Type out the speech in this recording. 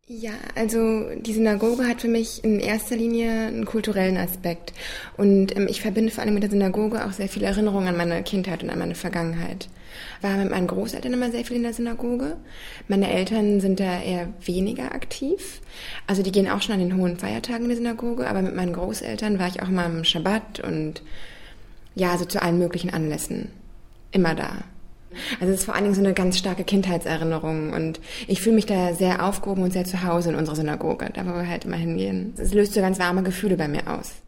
Ja, also die Synagoge hat für mich in erster Linie einen kulturellen Aspekt. Und ich verbinde vor allem mit der Synagoge auch sehr viele Erinnerungen an meine Kindheit und an meine Vergangenheit. War mit meinen Großeltern immer sehr viel in der Synagoge. Meine Eltern sind da eher weniger aktiv. Also die gehen auch schon an den hohen Feiertagen in die Synagoge, aber mit meinen Großeltern war ich auch mal am Schabbat und ja, also zu allen möglichen Anlässen. Immer da. Also es ist vor allen Dingen so eine ganz starke Kindheitserinnerung und ich fühle mich da sehr aufgehoben und sehr zu Hause in unserer Synagoge, da wo wir halt immer hingehen. Es löst so ganz warme Gefühle bei mir aus.